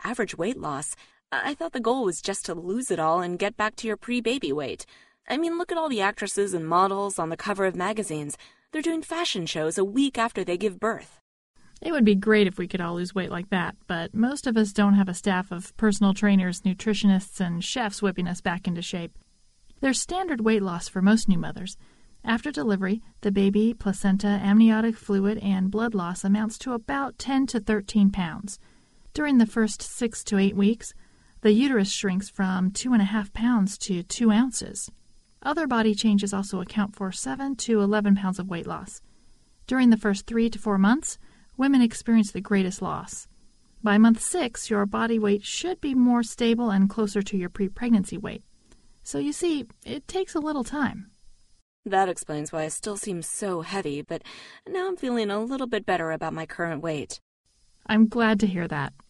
average weight loss. I thought the goal was just to lose it all and get back to your pre-baby weight. I mean, look at all the actresses and models on the cover of magazines. They're doing fashion shows a week after they give birth. It would be great if we could all lose weight like that, but most of us don't have a staff of personal trainers, nutritionists, and chefs whipping us back into shape. There's standard weight loss for most new mothers. After delivery, the baby, placenta, amniotic fluid, and blood loss amounts to about 10 to 13 pounds. During the first 6 to 8 weeks, the uterus shrinks from 2.5 pounds to 2 ounces. Other body changes also account for 7 to 11 pounds of weight loss. During the first 3 to 4 months, women experience the greatest loss. By month 6, your body weight should be more stable and closer to your pre-pregnancy weight. So you see, it takes a little time. That explains why I still seem so heavy, but now I'm feeling a little bit better about my current weight. I'm glad to hear that.